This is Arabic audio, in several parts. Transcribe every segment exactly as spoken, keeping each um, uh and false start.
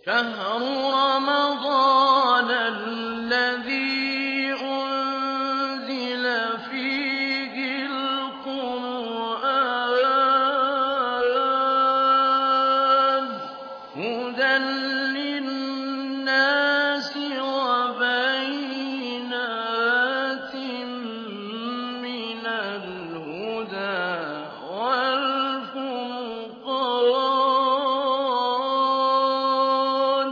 شهر رمضان الذي أنزل فيه القرآن هدى للناس وبينات من الهدى والفرقان.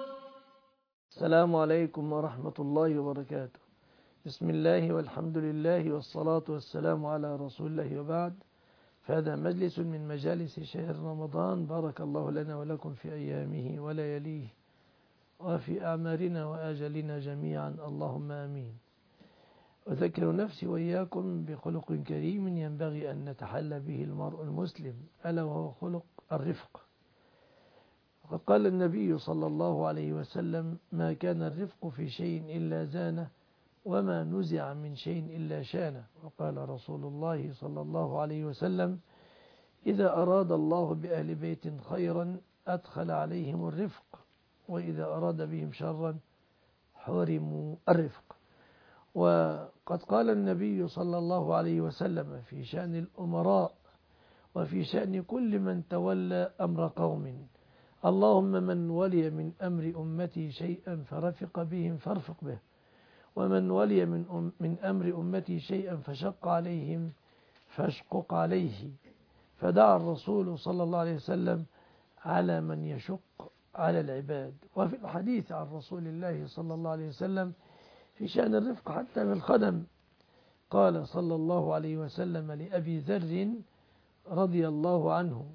السلام عليكم ورحمة الله وبركاته. بسم الله والحمد لله والصلاة والسلام على رسول الله وبعد، فهذا مجلس من مجالس شهر رمضان، بارك الله لنا ولكم في أيامه ولياليه وفي أعمارنا وآجلنا جميعا، اللهم آمين. أذكر نفسي وإياكم بخلق كريم ينبغي أن نتحلى به المرء المسلم، ألا وهو خلق الرفق. وقد قال النبي صلى الله عليه وسلم: ما كان الرفق في شيء إلا زانه، وما نزع من شيء إلا شانه. وقال رسول الله صلى الله عليه وسلم: إذا أراد الله بأهل بيت خيرا أدخل عليهم الرفق، وإذا أراد بهم شرا حرموا الرفق. وقد قال النبي صلى الله عليه وسلم في شأن الأمراء وفي شأن كل من تولى أمر قوم: اللهم من ولي من أمر أمتي شيئا فرفق بهم فارفق به، ومن ولي من, أم من أمر أمتي شيئا فشق عليهم فاشقق عليه. فدعا الرسول صلى الله عليه وسلم على من يشق على العباد. وفي الحديث عن رسول الله صلى الله عليه وسلم في شأن الرفق حتى بالخدم، قال صلى الله عليه وسلم لأبي ذر رضي الله عنه: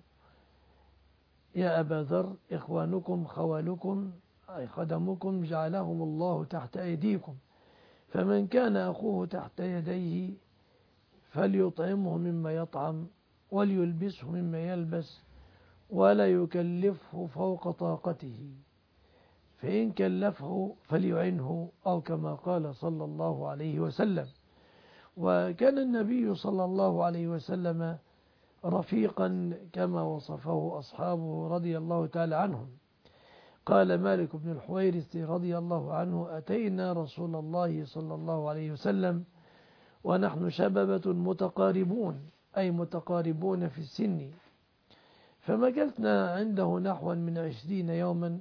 يا أبا ذر، إخوانكم خوالكم أي خدمكم جعلهم الله تحت أيديكم، فمن كان أخوه تحت يديه فليطعمه مما يطعم وليلبسه مما يلبس ولا يكلفه فوق طاقته، فإن كلفه فليعنه، أو كما قال صلى الله عليه وسلم. وكان النبي صلى الله عليه وسلم رفيقا كما وصفه أصحابه رضي الله تعالى عنهم. قال مالك بن الحويرث رضي الله عنه: أتينا رسول الله صلى الله عليه وسلم ونحن شببة متقاربون أي متقاربون في السن، فمكثنا عنده نحو من عشرين يوما،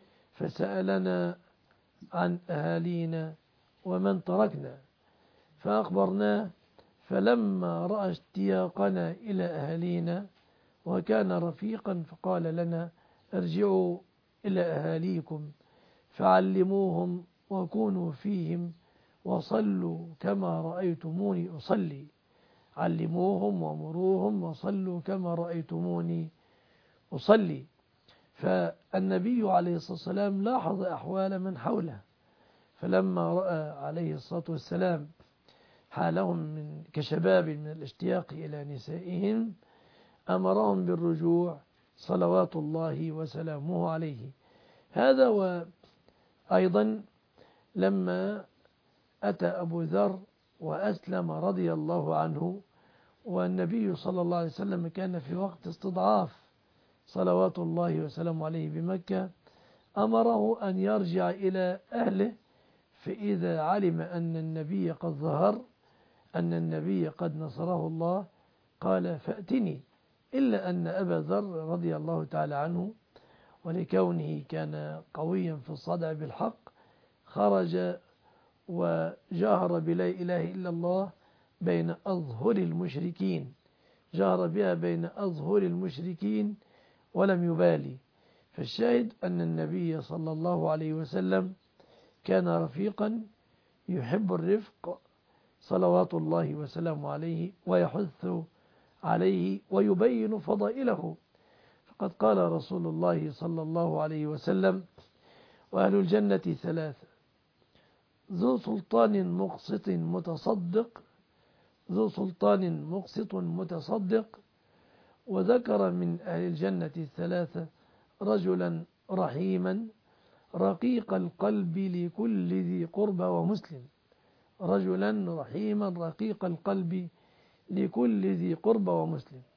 فسألنا عن أهالينا ومن تركنا، فأخبرناه، فلما رأى اشتياقنا إلى أهالينا وكان رفيقا فقال لنا: ارجعوا إلى أهاليكم فعلموهم وكونوا فيهم وصلوا كما رأيتموني أصلي. علموهم ومروهم وصلوا كما رأيتموني أصلي. فالنبي عليه الصلاة والسلام لاحظ أحوال من حوله، فلما رأى عليه الصلاة والسلام حالهم من كشباب من الاشتياق إلى نسائهم أمرهم بالرجوع صلوات الله وسلامه عليه. هذا وأيضا لما أتى أبو ذر وأسلم رضي الله عنه، والنبي صلى الله عليه وسلم كان في وقت استضعاف صلوات الله وسلامه عليه بمكة، أمره أن يرجع إلى أهله، فإذا علم أن النبي قد ظهر، أن النبي قد نصره الله، قال: فأتني. إلا أن أبا ذر رضي الله تعالى عنه ولكونه كان قويا في الصدع بالحق خرج وجاهر بلا إله إلا الله بين أظهر المشركين، جاهر بها بين أظهر المشركين ولم يبالي. فالشاهد أن النبي صلى الله عليه وسلم كان رفيقا يحب الرفق صلوات الله وسلامه عليه، ويحث عليه ويبين فضائله. فقد قال رسول الله صلى الله عليه وسلم: وأهل الجنة ثلاثة: ذو سلطان مقسط متصدق ذو سلطان مقسط متصدق وذكر من أهل الجنة الثلاثة رجلا رحيما رقيق القلب لكل ذي قربى ومسلم. رجلا رحيما رقيق القلب لكل ذي قربى ومسلم.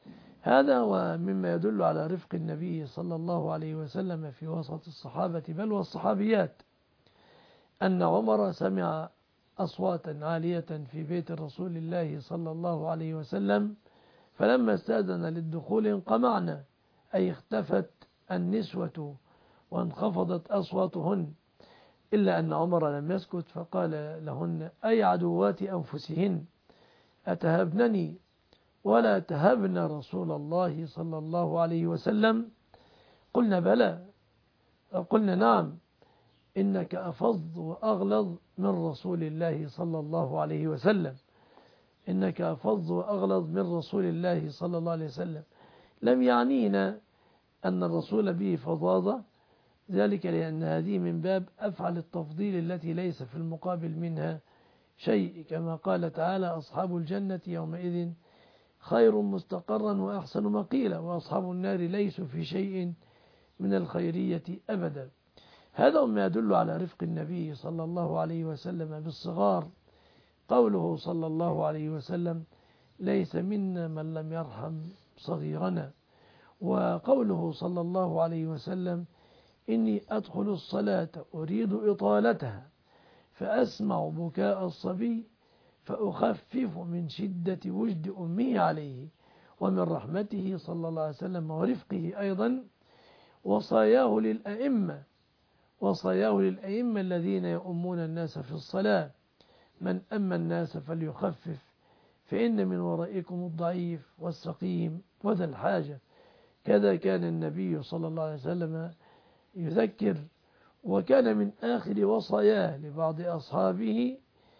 هذا ومما يدل على رفق النبي صلى الله عليه وسلم في وسط الصحابة بل والصحابيات أن عمر سمع أصواتا عالية في بيت رسول الله صلى الله عليه وسلم، فلما استأذن للدخول انقمعنا، أي اختفت النسوة وانخفضت أصواتهن، إلا أن عمر لم يسكت فقال لهن: أي عدوات أنفسهن، أتهبنني ولا تهبن رسول الله صلى الله عليه وسلم؟ قلنا بلى، قلنا نعم، إنك أفظ وأغلظ من رسول الله صلى الله عليه وسلم، إنك أفظ وأغلظ من رسول الله صلى الله عليه وسلم. لم يعنينا أن الرسول به فظاظة، ذلك لأن هذه من باب أفعل التفضيل التي ليس في المقابل منها شيء، كما قال تعالى: أصحاب الجنة يومئذ خير مستقرا وأحسن مقيلا، وأصحاب النار ليسوا في شيء من الخيرية أبدا. هذا ما يدل على رفق النبي صلى الله عليه وسلم بالصغار، قوله صلى الله عليه وسلم: ليس منا من لم يرحم صغيرنا، وقوله صلى الله عليه وسلم: إني أدخل الصلاة أريد إطالتها فأسمع بكاء الصبي فأخفف من شدة وجد أمه عليه. ومن رحمته صلى الله عليه وسلم ورفقه أيضا وصاياه للأئمة وصاياه للأئمة الذين يؤمون الناس في الصلاة: من أما الناس فليخفف فإن من ورائكم الضعيف والسقيم وذا الحاجة. كذا كان النبي صلى الله عليه وسلم يذكر. وكان من آخر وصاياه لبعض أصحابه: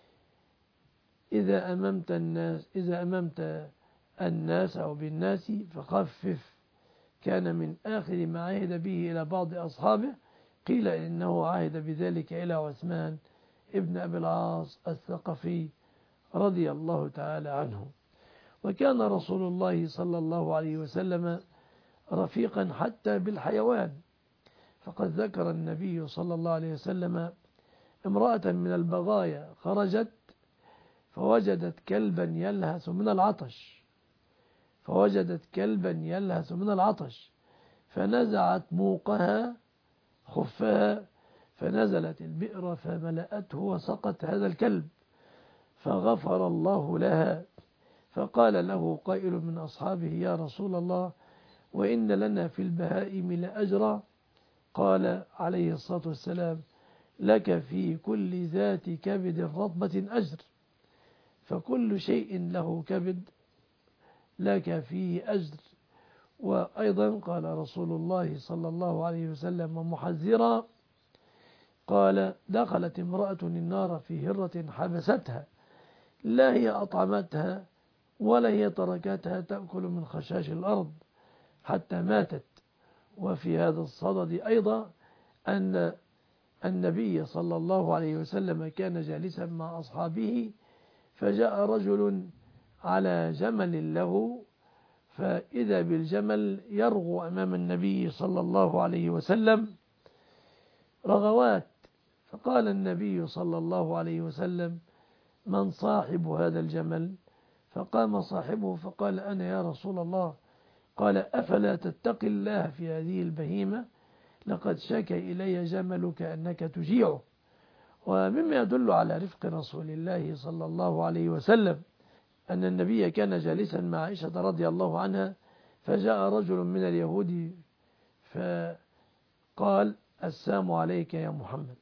إذا أممت الناس إذا أممت الناس أو بالناس فخفف. كان من آخر ما عهد به إلى بعض أصحابه، قيل إنه عهد بذلك إلى عثمان ابن أبي العاص الثقفي رضي الله تعالى عنه. وكان رسول الله صلى الله عليه وسلم رفيقا حتى بالحيوان، فقد ذكر النبي صلى الله عليه وسلم امرأة من البغايا خرجت فوجدت كلبا يلهث من العطش فوجدت كلبا يلهث من العطش فنزعت موقها خفها فنزلت البئر فملأته وسقت هذا الكلب، فغفر الله لها. فقال له قائل من أصحابه: يا رسول الله، وإن لنا في البهائم لأجرا؟ قال عليه الصلاة والسلام: لك في كل ذات كبد رطبة أجر، فكل شيء له كبد لك فيه أجر. وأيضا قال رسول الله صلى الله عليه وسلم محذرا، قال: دخلت امرأة النار في هرة حبستها، لا هي أطعمتها ولا هي تركتها تأكل من خشاش الأرض حتى ماتت. وفي هذا الصدد أيضا أن النبي صلى الله عليه وسلم كان جالسا مع أصحابه، فجاء رجل على جمل له، فإذا بالجمل يرغو أمام النبي صلى الله عليه وسلم رغوات، فقال النبي صلى الله عليه وسلم: من صاحب هذا الجمل؟ فقام صاحبه فقال: أنا يا رسول الله. قال: أفلا تتقي الله في هذه البهيمة؟ لقد شكى إلي جملك أنك تجيعه. ومما يدل على رفق رسول الله صلى الله عليه وسلم أن النبي كان جالسا مع عائشة رضي الله عنها، فجاء رجل من اليهود فقال: السلام عليك يا محمد.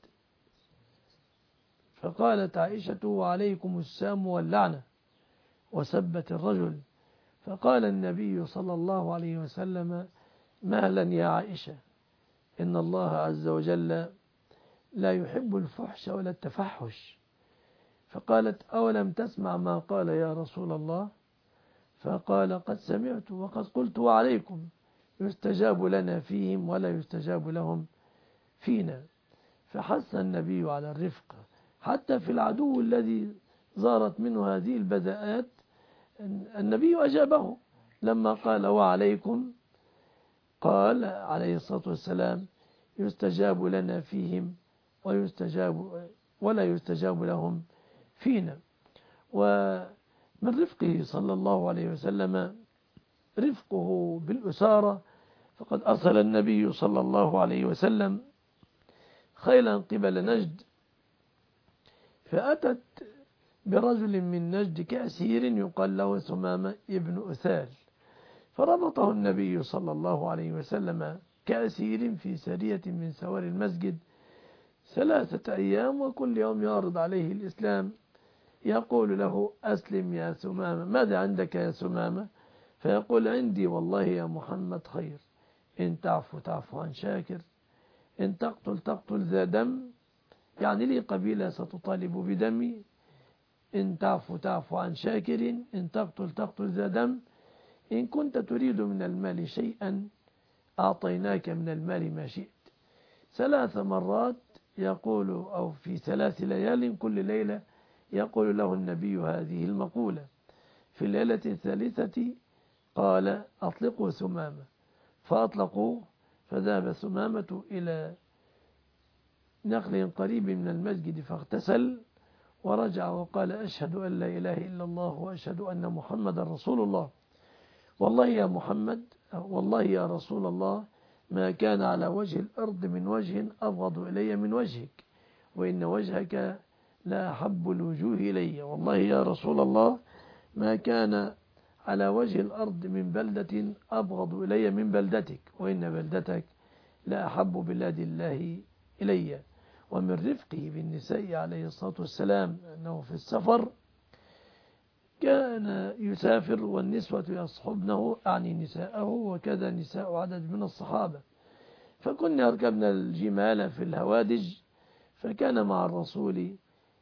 فقالت عائشة: وعليكم السلام واللعنة، وسبت الرجل. فقال النبي صلى الله عليه وسلم: مهلا يا عائشة، إن الله عز وجل لا يحب الفحش ولا التفحش. فقالت: أولم تسمع ما قال يا رسول الله؟ فقال: قد سمعت وقد قلت وعليكم، يستجاب لنا فيهم ولا يستجاب لهم فينا. فحث النبي على الرفق حتى في العدو الذي ظهرت منه هذه البذاءات. النبي أجابه لما قال: وعليكم، قال عليه الصلاة والسلام: يستجاب لنا فيهم ويستجاب ولا يستجاب لهم فينا. ومن رفقه صلى الله عليه وسلم رفقه بالأسارة، فقد أرسل النبي صلى الله عليه وسلم خيلا قبل نجد، فأتت برجل من نجد كأسير يقال له ثمامة ابن أثال، فربطه النبي صلى الله عليه وسلم كأسير في سرية من سوار المسجد ثلاثة أيام، وكل يوم يعرض عليه الإسلام، يقول له أسلم يا ثمامة، ماذا عندك يا ثمامة؟ فيقول عندي والله يا محمد خير، إن تعفو تعفو عن شاكر، إن تقتل تقتل ذا دم، يعني لي قبيلة ستطالب بدمي، إن تعفو تعفو عن شاكر، إن تقتل تقتل ذا دم، إن كنت تريد من المال شيئا أعطيناك من المال ما شئت. ثلاث مرات يقول، أو في ثلاث ليال كل ليلة يقول له النبي هذه المقولة. في الليلة الثالثة قال أطلقوا ثمامة، فأطلقوه، فذهب ثمامة إلى نخل قريب من المسجد فاغتسل ورجع وقال أشهد أن لا إله إلا الله وأشهد أن محمد رسول الله. والله يا محمد، والله يا رسول الله، ما كان على وجه الأرض من وجه أبغض إلي من وجهك، وإن وجهك لا أحب الوجوه إلي. والله يا رسول الله ما كان على وجه الأرض من بلدة أبغض إلي من بلدتك، وإن بلدتك لا أحب بلاد الله إلي. ومن رفقه بالنساء عليه الصلاة والسلام أنه في السفر كان يسافر والنسوة يصحبنه، أعني نساءه، وكذا نساء عدد من الصحابة، فكنا يركبنا الجمال في الهوادج، فكان مع الرسول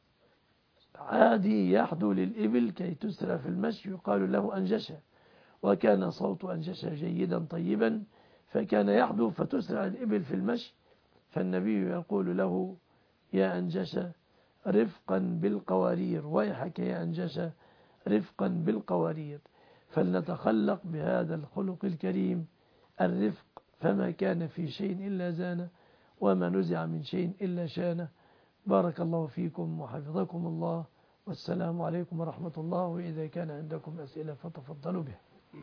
عادي يحدو للإبل كي تسرى في المشي يقال له أنجشة، وكان صوت أنجشة جيدا طيبا، فكان يحدو فتسرع الإبل في المشي، فالنبي يقول له يا أنجشة رفقا بالقوارير، ويحك يا أنجشة رفقا بالقوارير. فلنتخلق بهذا الخلق الكريم الرفق، فما كان في شيء إلا زانه، وما نزع من شيء إلا شانه. بارك الله فيكم وحفظكم الله، والسلام عليكم ورحمة الله، وإذا كان عندكم أسئلة فتفضلوا بها.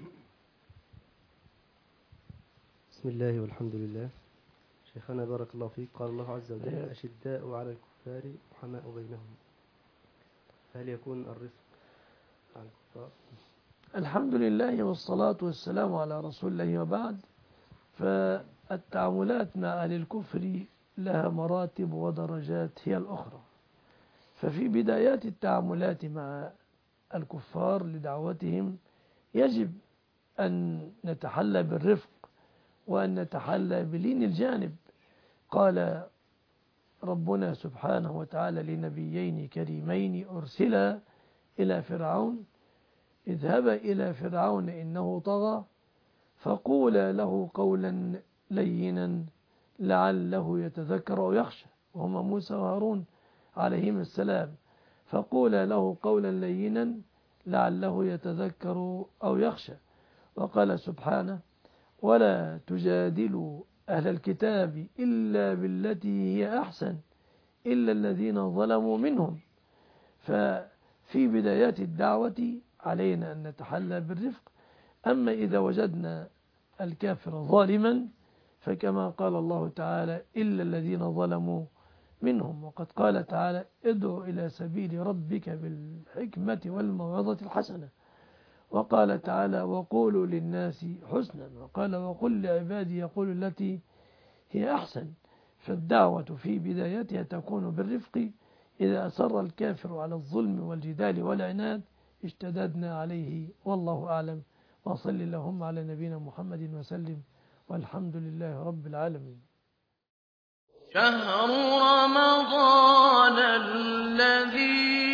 بسم الله والحمد لله. شيخنا بارك الله فيك، قال الله عز وجل أشداء على الكفار رحماء بينهم، هل يكون الرفق على الكفار؟ الحمد لله والصلاة والسلام على رسول الله، وبعد، فالتعاملات مع أهل الكفر لها مراتب ودرجات هي الأخرى. ففي بدايات التعاملات مع الكفار لدعوتهم يجب أن نتحلى بالرفق وأن نتحلى بلين الجانب. قال ربنا سبحانه وتعالى لنبيين كريمين أرسلا إلى فرعون اذهبا إلى فرعون إنه طغى فقولا له قولا لينا لعله يتذكر أو يخشى، وهما موسى وهارون عليهما السلام. فقولا له قولا لينا لعله يتذكر أو يخشى. وقال سبحانه ولا تجادلوا أهل الكتاب إلا بالتي هي أحسن إلا الذين ظلموا منهم. ففي بدايات الدعوة علينا أن نتحلى بالرفق. أما إذا وجدنا الكافر ظالما فكما قال الله تعالى إلا الذين ظلموا منهم، وقد قال تعالى ادعو إلى سبيل ربك بالحكمة والموعظة الحسنة، وقال تعالى وقولوا للناس حسنا، وقال وقل لعبادي يقول التي هي أحسن. فالدعوة في بدايتها تكون بالرفق. إذا أصر الكافر على الظلم والجدال والعناد اشتددنا عليه، والله أعلم. وصل اللهم على نبينا محمد وسلم، والحمد لله رب العالمين. شهر رمضان الذي